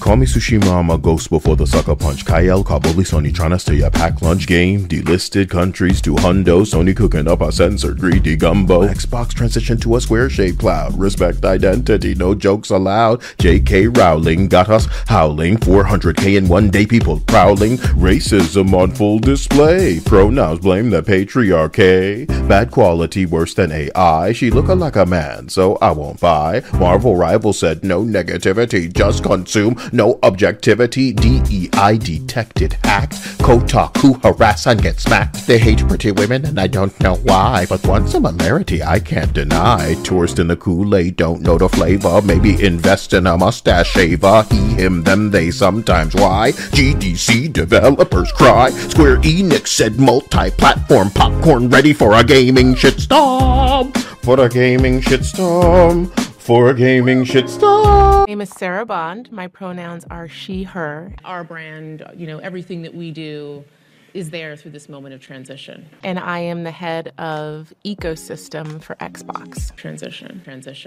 Call me Tsushima, I'm a ghost before the sucker punch. Kyle, Kabuli, Sony trying to steal your pack lunch game. Delisted countries to hundo. Sony cooking up a censored greedy gumbo. Xbox transition to a square-shaped cloud. Respect identity, no jokes allowed. J.K. Rowling got us howling. 400k in one day, people prowling. Racism on full display. Pronouns blame the patriarchy. Bad quality, worse than AI. She looking like a man, so I won't buy. Marvel rival said no negativity, just consume. No objectivity, DEI detected hacked. Kotaku harass and get smacked. They hate pretty women and I don't know why, but one similarity I can't deny. Tourist in the Kool-Aid don't know the flavor. Maybe invest in a mustache shaver. He, him, them, they sometimes why. GDC developers cry. Square Enix said multi-platform popcorn ready for a gaming shitstorm. For a gaming shitstorm. For a gaming shitstorm. My name is Sarah Bond. My pronouns are she, her. Our brand, everything that we do is there through this moment of transition. And I am the head of ecosystem for Xbox. Transition.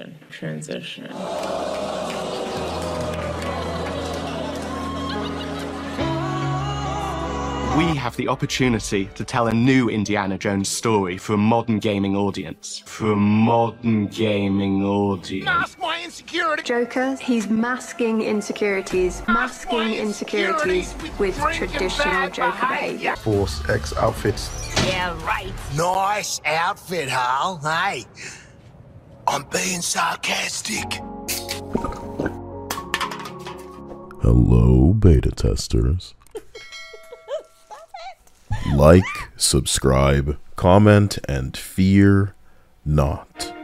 We have the opportunity to tell a new Indiana Jones story for a modern gaming audience. Mask my insecurity! Joker, he's masking insecurities with traditional Joker behavior. Force X outfits. Yeah, right. Nice outfit, Hal. Hey, I'm being sarcastic. Hello, beta testers. Like, subscribe, comment, and fear not.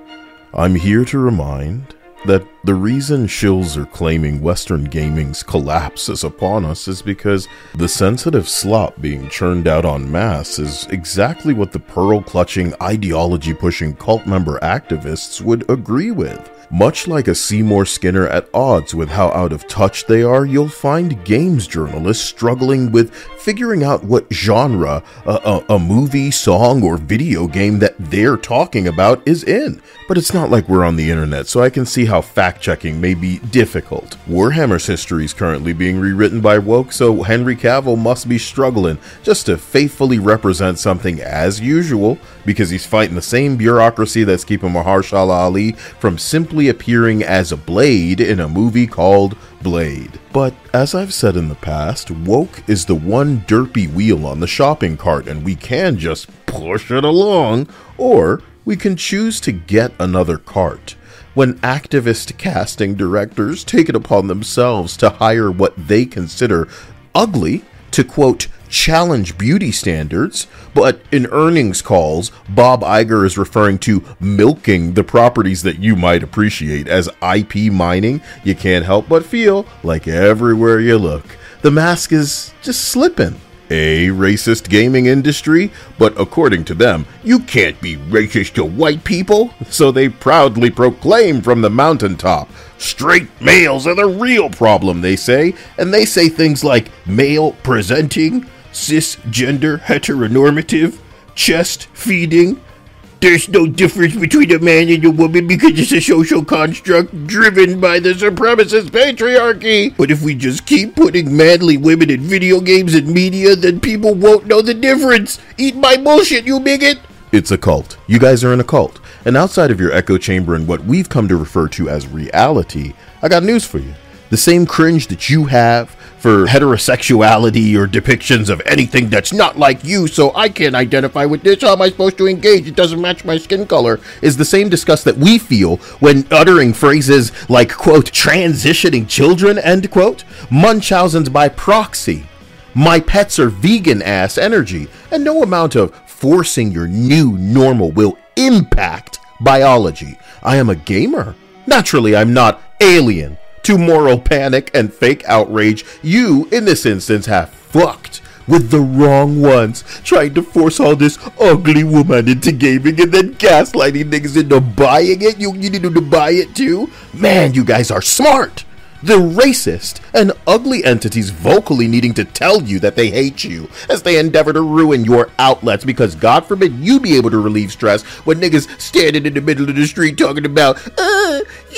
I'm here to remind that the reason shills are claiming Western gaming's collapse is upon us is because the sensitive slop being churned out en masse is exactly what the pearl-clutching, ideology-pushing cult member activists would agree with. Much like a Seymour Skinner at odds with how out of touch they are, you'll find games journalists struggling with figuring out what genre a movie, song, or video game that they're talking about is in. But it's not like we're on the internet, so I can see how fact-checking may be difficult. Warhammer's history is currently being rewritten by woke, so Henry Cavill must be struggling just to faithfully represent something as usual, because he's fighting the same bureaucracy that's keeping Mahershala Ali from simply appearing as a Blade in a movie called Blade. But as I've said in the past, woke is the one derpy wheel on the shopping cart, and we can just push it along, or we can choose to get another cart. When activist casting directors take it upon themselves to hire what they consider ugly to, quote, challenge beauty standards, but in earnings calls, Bob Iger is referring to milking the properties that you might appreciate as IP mining, you can't help but feel like everywhere you look, the mask is just slipping. A racist gaming industry, but according to them, you can't be racist to white people, so they proudly proclaim from the mountaintop, straight males are the real problem, they say, and they say things like male presenting, cisgender heteronormative, chest feeding. There's no difference between a man and a woman because it's a social construct driven by the supremacist patriarchy. But if we just keep putting manly women in video games and media, then people won't know the difference. Eat my bullshit, you bigot. It's a cult. You guys are in a cult. And outside of your echo chamber and what we've come to refer to as reality, I got news for you. The same cringe that you have for heterosexuality or depictions of anything that's not like you, so I can't identify with this, how am I supposed to engage, it doesn't match my skin color, is the same disgust that we feel when uttering phrases like, quote, transitioning children, end quote, Munchausen's by proxy, my pets are vegan ass energy, and no amount of forcing your new normal will impact biology. I am a gamer. Naturally, I'm not alien to moral panic and fake outrage. You, in this instance, have fucked with the wrong ones, trying to force all this ugly woman into gaming and then gaslighting niggas into buying it. You need to buy it too? Man, you guys are smart. The racist and ugly entities vocally needing to tell you that they hate you as they endeavor to ruin your outlets because God forbid you be able to relieve stress when niggas standing in the middle of the street talking about, you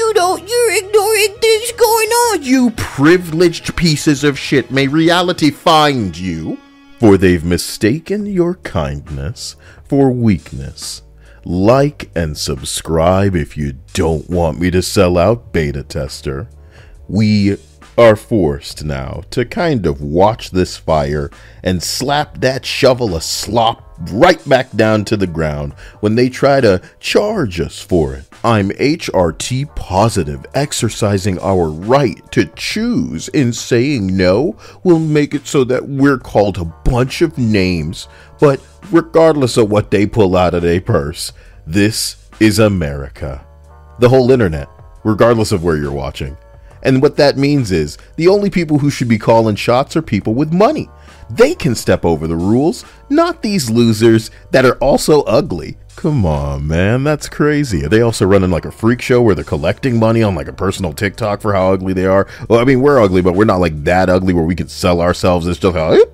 You're ignoring things going on, you privileged pieces of shit. May reality find you. For they've mistaken your kindness for weakness. Like and subscribe if you don't want me to sell out, beta tester. We are forced now to kind of watch this fire and slap that shovel of slop right back down to the ground when they try to charge us for it. I'm HRT positive. Exercising our right to choose in saying no will make it so that we're called a bunch of names, but regardless of what they pull out of their purse, this is America. The whole internet, regardless of where you're watching. And what that means is the only people who should be calling shots are people with money. They can step over the rules, not these losers that are also ugly. Come on, man, that's crazy. Are they also running like a freak show where they're collecting money on like a personal TikTok for how ugly they are? Well, I mean, we're ugly, but we're not like that ugly where we can sell ourselves as just how...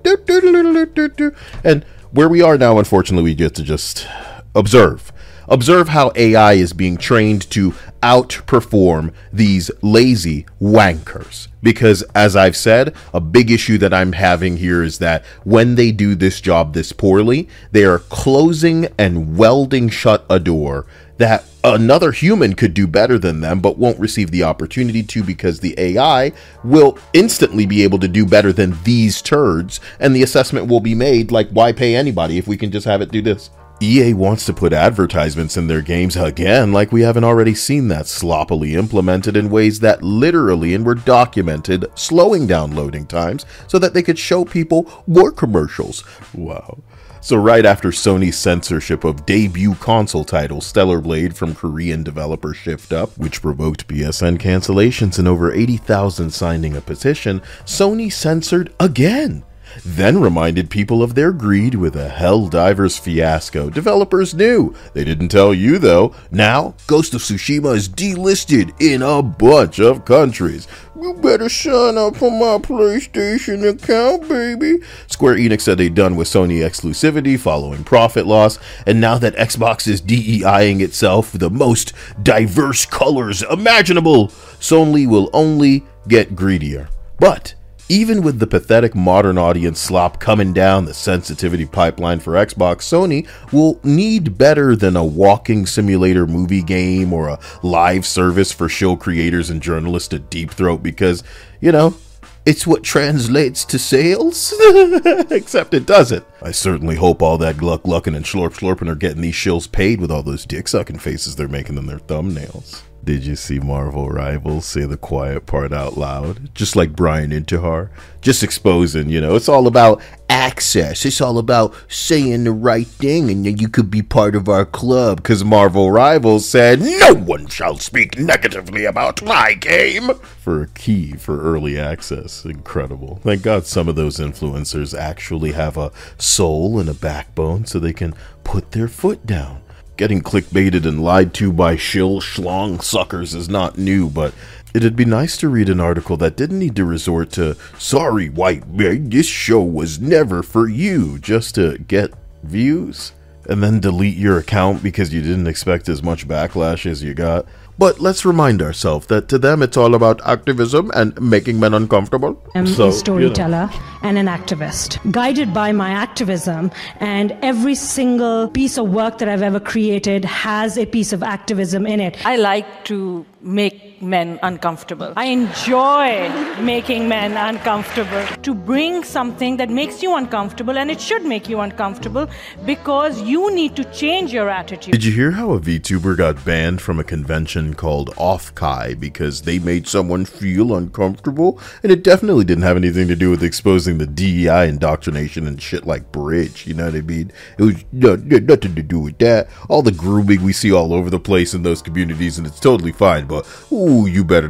And where we are now, unfortunately, we get to just observe. Observe how AI is being trained to outperform these lazy wankers. Because, as I've said, a big issue that I'm having here is that when they do this job this poorly, they are closing and welding shut a door that another human could do better than them, but won't receive the opportunity to because the AI will instantly be able to do better than these turds, and the assessment will be made like, why pay anybody if we can just have it do this? EA wants to put advertisements in their games again, like we haven't already seen that sloppily implemented in ways that literally and were documented, slowing down loading times so that they could show people more commercials. Wow. So right after Sony's censorship of debut console title Stellar Blade from Korean developer Shift Up, which provoked PSN cancellations and over 80,000 signing a petition, Sony censored again. Then reminded people of their greed with a Helldivers fiasco. Developers knew. They didn't tell you, though. Now, Ghost of Tsushima is delisted in a bunch of countries. You better sign up for my PlayStation account, baby. Square Enix said they'd done with Sony exclusivity following profit loss, and now that Xbox is DEIing itself the most diverse colors imaginable, Sony will only get greedier. But even with the pathetic modern audience slop coming down the sensitivity pipeline for Xbox, Sony will need better than a walking simulator movie game or a live service for shill creators and journalists to deep throat because, you know, it's what translates to sales. Except it doesn't. I certainly hope all that glucking and slurping are getting these shills paid with all those dick-sucking faces they're making in their thumbnails. Did you see Marvel Rivals say the quiet part out loud? Just like Brian Intihar. Just exposing, you know, it's all about access. It's all about saying the right thing and then you could be part of our club. Because Marvel Rivals said, no one shall speak negatively about my game. For a key for early access. Incredible. Thank God some of those influencers actually have a soul and a backbone so they can put their foot down. Getting clickbaited and lied to by shill schlong suckers is not new, but it'd be nice to read an article that didn't need to resort to, sorry, white man, this show was never for you, just to get views, and then delete your account because you didn't expect as much backlash as you got. But let's remind ourselves that to them it's all about activism and making men uncomfortable. I'm a storyteller and an activist. Guided by my activism, and every single piece of work that I've ever created has a piece of activism in it. I like to make men uncomfortable. I enjoy making men uncomfortable. To bring something that makes you uncomfortable, and it should make you uncomfortable, because you need to change your attitude. Did you hear how a VTuber got banned from a convention called Offkai because they made someone feel uncomfortable? And it definitely didn't have anything to do with exposing the DEI indoctrination and shit like Bridge, you know what I mean? It was nothing to do with that. All the grooming we see all over the place in those communities, and it's totally fine. But you better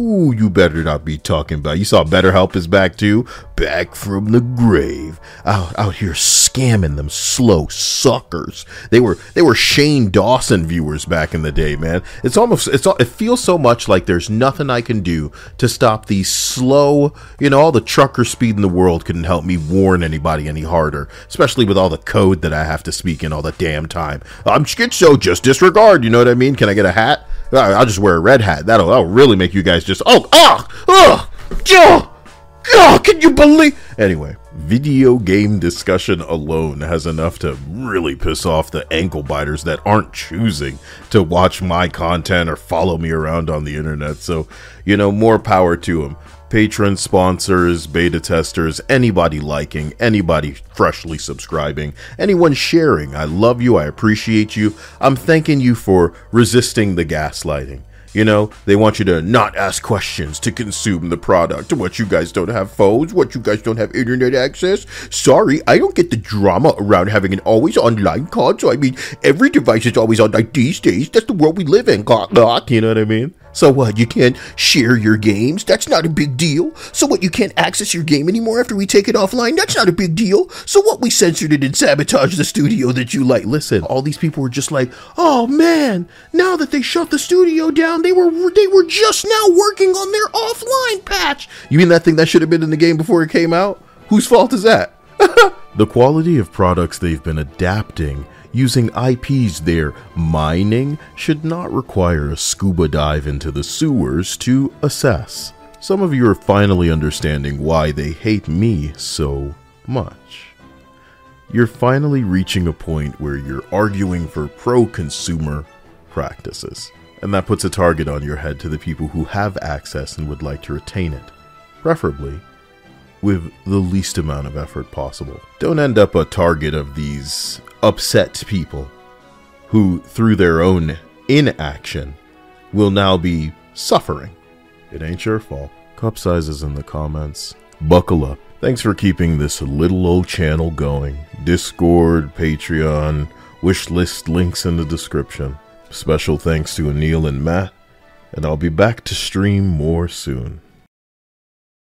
not be talking about. You saw BetterHelp is back too, back from the grave, out here scamming them slow suckers. They were Shane Dawson viewers back in the day, man. It feels so much like there's nothing I can do to stop these slow, you know, all the trucker speed in the world couldn't help me warn anybody any harder, especially with all the code that I have to speak in all the damn time. I'm schizo, just disregard, you know what I mean? Can I get a hat? I'll just wear a red hat. That'll really make you guys just, can you believe? Anyway, video game discussion alone has enough to really piss off the ankle biters that aren't choosing to watch my content or follow me around on the internet. So, more power to them. Patrons, sponsors, beta testers, anybody liking, anybody freshly subscribing, anyone sharing. I love you. I appreciate you. I'm thanking you for resisting the gaslighting. They want you to not ask questions to consume the product. What, you guys don't have phones? What, you guys don't have internet access? Sorry, I don't get the drama around having an always online console. I mean, every device is always online these days. That's the world we live in. You know what I mean? So what, you can't share your games? That's not a big deal. So what, you can't access your game anymore after we take it offline? That's not a big deal. So what, we censored it and sabotaged the studio that you like? Listen, all these people were just like, oh man, now that they shut the studio down, they were just now working on their offline patch. You mean that thing that should have been in the game before it came out? Whose fault is that? The quality of products they've been adapting using IPs they're mining should not require a scuba dive into the sewers to assess. Some of you are finally understanding why they hate me so much. You're finally reaching a point where you're arguing for pro-consumer practices, and that puts a target on your head to the people who have access and would like to retain it, preferably with the least amount of effort possible. Don't end up a target of these upset people who, through their own inaction, will now be suffering. It ain't your fault. Cup sizes in the comments. Buckle up. Thanks for keeping this little old channel going. Discord, Patreon, wishlist links in the description. Special thanks to Anil and Matt, and I'll be back to stream more soon.